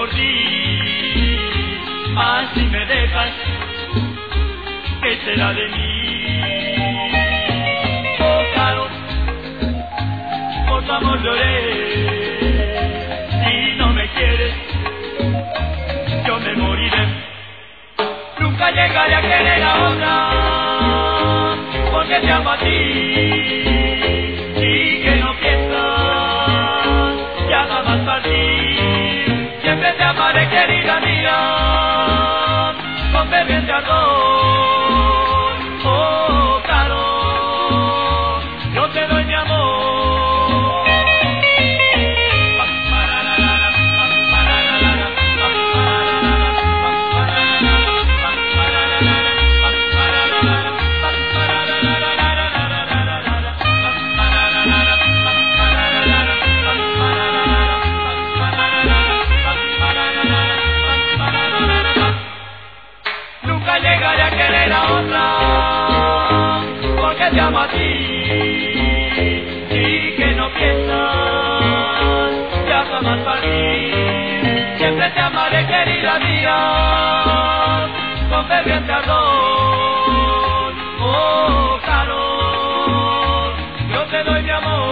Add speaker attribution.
Speaker 1: por ti. Mas si me dejas, ¿qué será de mí? Oh, claro, por tu amor lloré. Si no me quieres, yo me moriré. Nunca llegaré a querer a otra, porque te amo a ti. Y que no piensas ya jamás partir. Siempre te amaré, querida mía, con ferviente ardor. Oh, claro, yo te doy mi amor. Llegaré a querer a otra, porque te amo a ti. Y que no piensas ya jamás partir. Siempre te amaré, querida mía, con ferviente ardor. Oh, claro, yo te doy mi amor.